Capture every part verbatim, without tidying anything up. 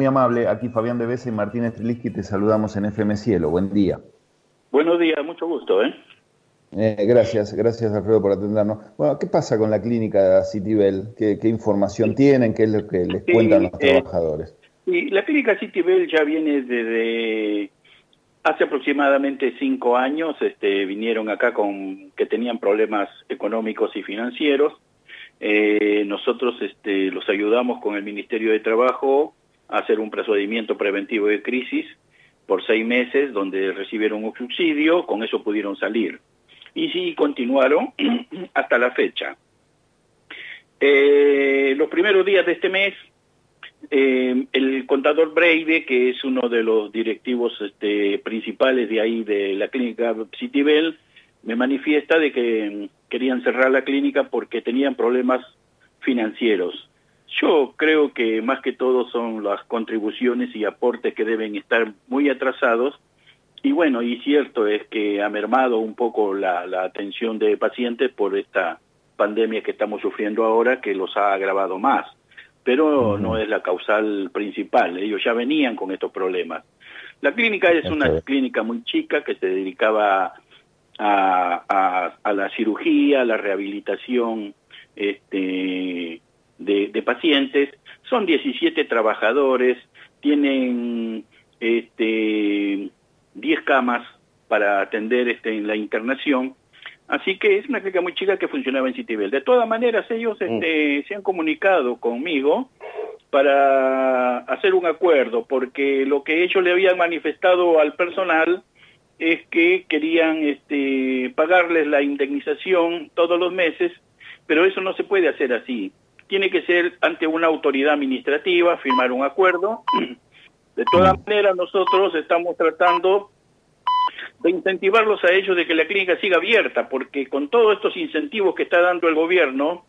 muy amable. Aquí Fabián de Besa y Martín Streliski, te saludamos en F M Cielo. Buen día. Buenos días, mucho gusto, ¿eh? Eh, gracias, gracias Alfredo por atendernos. Bueno, ¿qué pasa con la clínica Citibel? ¿Qué, qué información tienen? ¿Qué es lo que les cuentan Sí, los eh, trabajadores? y la clínica Citibel ya viene desde hace aproximadamente cinco años. Este, vinieron acá con que tenían problemas económicos y financieros. Eh, nosotros este, los ayudamos con el Ministerio de Trabajo a hacer un procedimiento preventivo de crisis por seis meses, donde recibieron un subsidio, con eso pudieron salir. Y sí, continuaron hasta la fecha. Eh, los primeros días de este mes, eh, el contador Breide, que es uno de los directivos este, principales de ahí de la clínica Citibel, me manifiesta de que querían cerrar la clínica porque tenían problemas financieros. Yo creo que más que todo son las contribuciones y aportes que deben estar muy atrasados. Y bueno, y cierto es que ha mermado un poco la, la atención de pacientes por esta pandemia que estamos sufriendo ahora, que los ha agravado más. Pero uh-huh. no es la causal principal, ellos ya venían con estos problemas. La clínica es una okay. clínica muy chica que se dedicaba a, a, a la cirugía, a la rehabilitación este, de, de pacientes. Son diecisiete trabajadores, tienen... este diez camas para atender este, en la internación, así que es una clínica muy chica que funcionaba en Citibel. De todas maneras, ellos este, mm. se han comunicado conmigo para hacer un acuerdo, porque lo que ellos le habían manifestado al personal es que querían este, pagarles la indemnización todos los meses, pero eso no se puede hacer así. Tiene que ser ante una autoridad administrativa, firmar un acuerdo. De todas maneras, nosotros estamos tratando de incentivarlos a ellos de que la clínica siga abierta, porque con todos estos incentivos que está dando el gobierno,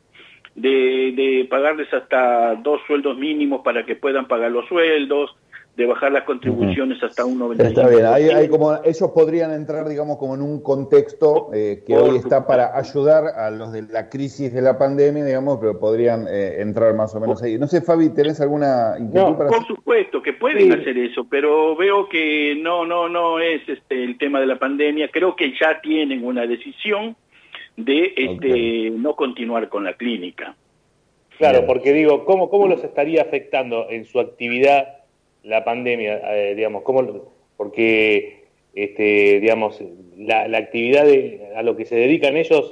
de, de pagarles hasta dos sueldos mínimos para que puedan pagar los sueldos, de bajar las contribuciones uh-huh. hasta un noventa y cinco por ciento. Está bien, hay, hay como, ellos podrían entrar, digamos, como en un contexto eh, que Por hoy está supuesto. para ayudar a los de la crisis de la pandemia, digamos, pero podrían eh, entrar más o menos ahí. No sé, Fabi, ¿tenés alguna inquietud no, para por hacer? supuesto que pueden sí. hacer eso, pero veo que no, no, no es este el tema de la pandemia. Creo que ya tienen una decisión de este okay. no continuar con la clínica. Claro, porque digo, ¿cómo, cómo los estaría afectando en su actividad la pandemia, eh, digamos, cómo, porque, este, digamos, la, la actividad de, a lo que se dedican ellos,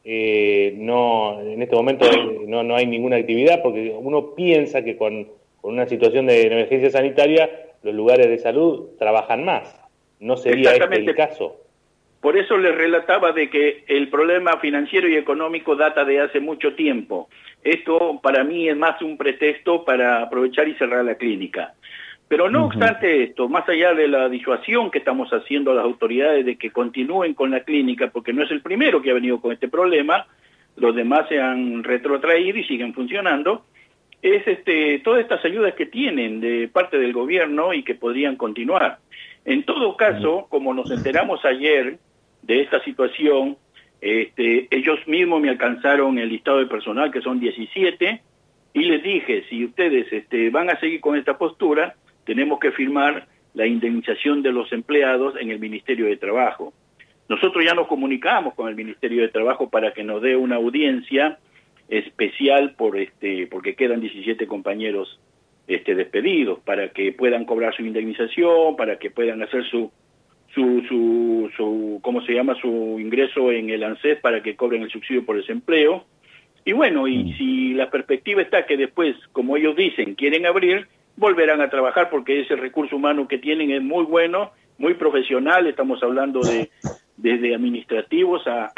eh, no, en este momento no, no hay ninguna actividad, porque uno piensa que con, con una situación de emergencia sanitaria, los lugares de salud trabajan más. ¿No sería este el caso? Por eso les relataba de que el problema financiero y económico data de hace mucho tiempo. Esto para mí es más un pretexto para aprovechar y cerrar la clínica. Pero no uh-huh. obstante esto, más allá de la disuasión que estamos haciendo a las autoridades de que continúen con la clínica, porque no es el primero que ha venido con este problema, los demás se han retrotraído y siguen funcionando, es este todas estas ayudas que tienen de parte del gobierno y que podrían continuar. En todo caso, como nos enteramos ayer de esta situación, este, ellos mismos me alcanzaron el listado de personal, que son diecisiete, y les dije, si ustedes este, van a seguir con esta postura, tenemos que firmar la indemnización de los empleados en el Ministerio de Trabajo. Nosotros ya nos comunicamos con el Ministerio de Trabajo para que nos dé una audiencia especial por este porque quedan diecisiete compañeros este despedidos, para que puedan cobrar su indemnización, para que puedan hacer su su su su ¿cómo se llama? su ingreso en el ANSES para que cobren el subsidio por desempleo. Y bueno, y mm. si la perspectiva está que después, como ellos dicen, quieren abrir, volverán a trabajar, porque ese recurso humano que tienen es muy bueno, muy profesional. Estamos hablando de desde administrativos a,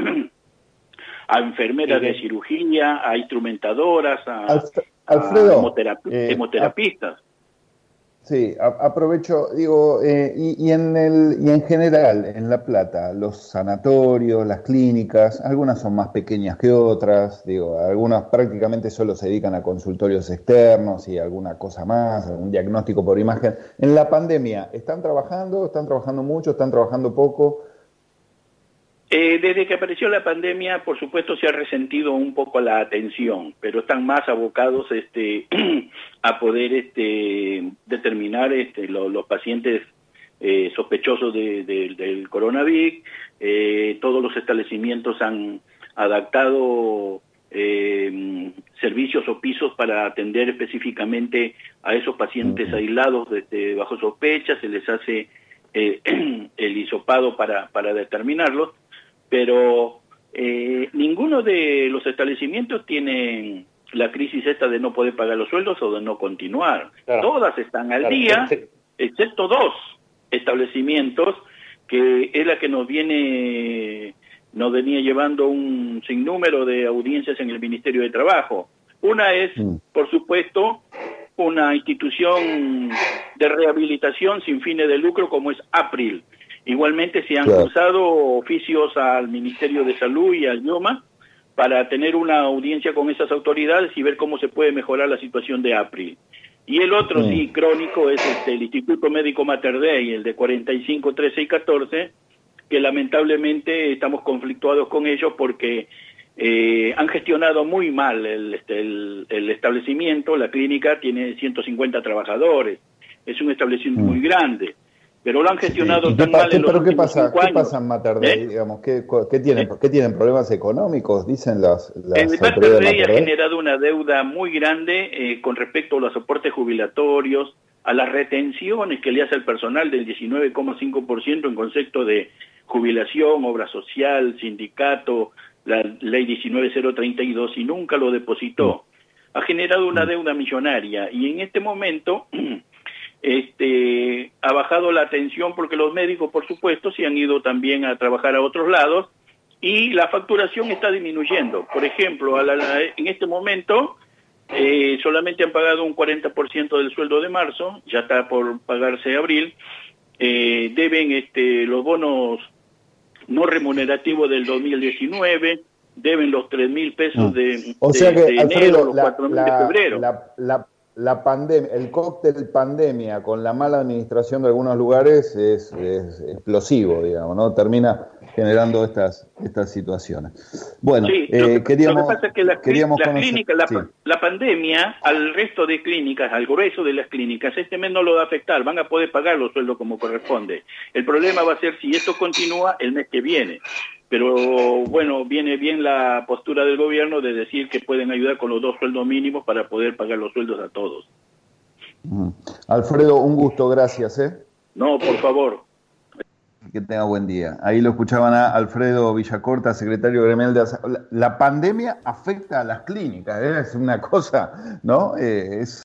a enfermeras sí, de cirugía, a instrumentadoras, a, Alfredo, a hemoterapi eh, hemoterapistas. Sí, a, aprovecho, digo, eh, y, y, en el, y en general, en La Plata, los sanatorios, las clínicas, algunas son más pequeñas que otras, digo, algunas prácticamente solo se dedican a consultorios externos y alguna cosa más, un diagnóstico por imagen. En la pandemia, ¿están trabajando? ¿Están trabajando mucho? ¿Están trabajando poco? Eh, desde que apareció la pandemia, por supuesto, se ha resentido un poco la atención, pero están más abocados este, a poder este, determinar este, lo, los pacientes eh, sospechosos de, de, del coronavirus. Eh, todos los establecimientos han adaptado eh, servicios o pisos para atender específicamente a esos pacientes uh-huh. aislados desde bajo sospecha. Se les hace eh, el hisopado para, para determinarlos. Pero eh, ninguno de los establecimientos tiene la crisis esta de no poder pagar los sueldos o de no continuar. Claro. Todas están al claro. día, excepto dos establecimientos, que es la que nos viene, nos venía llevando un sinnúmero de audiencias en el Ministerio de Trabajo. Una es, mm. por supuesto, una institución de rehabilitación sin fines de lucro como es April. Igualmente se han claro. cruzado oficios al Ministerio de Salud y al IOMA para tener una audiencia con esas autoridades y ver cómo se puede mejorar la situación de April. Y el otro, mm. sí, crónico, es este, el Instituto Médico Mater Dei, el de cuarenta y cinco, trece y catorce, que lamentablemente estamos conflictuados con ellos porque eh, han gestionado muy mal el, este, el, el establecimiento. La clínica tiene ciento cincuenta trabajadores, es un establecimiento mm. muy grande. Pero lo han gestionado sí. tan mal en los ¿Pero qué últimos pasa, cinco ¿qué años? pasa en Mater Dei? ¿Eh? Digamos, ¿qué, qué, tienen, ¿Eh? ¿Qué tienen problemas económicos? Dicen las, las el Mater Dei ha generado una deuda muy grande eh, con respecto a los aportes jubilatorios, a las retenciones que le hace al personal del diecinueve coma cinco por ciento en concepto de jubilación, obra social, sindicato, la ley diecinueve mil treinta y dos, y nunca lo depositó. Ha generado una deuda millonaria y en este momento... Este, ha bajado la atención porque los médicos, por supuesto, se han ido también a trabajar a otros lados y la facturación está disminuyendo. Por ejemplo, a la, la, en este momento eh, solamente han pagado un cuarenta por ciento del sueldo de marzo, ya está por pagarse abril, eh, deben este, los bonos no remunerativos del dos mil diecinueve, deben los tres mil pesos de, o sea de, que, de Alfredo, enero, los la, cuatro mil la, de febrero. La, la, la pandemia, el cóctel pandemia con la mala administración de algunos lugares es, es explosivo, digamos, ¿no? Termina generando estas estas situaciones. Bueno, sí, eh, lo que, queríamos, lo que pasa es que la, queríamos la conocer, clínica, la, sí. la pandemia, al resto de clínicas, al grueso de las clínicas, este mes no lo va a afectar, van a poder pagar los sueldos como corresponde. El problema va a ser si esto continúa el mes que viene. Pero bueno, viene bien la postura del gobierno de decir que pueden ayudar con los dos sueldos mínimos para poder pagar los sueldos a todos. Mm. Alfredo, un gusto, gracias. ¿eh? No, por favor. Que tenga buen día. Ahí lo escuchaban a Alfredo Villacorta, secretario gremial de A S A. La, la pandemia afecta a las clínicas, ¿eh? Es una cosa, ¿no? Eh, es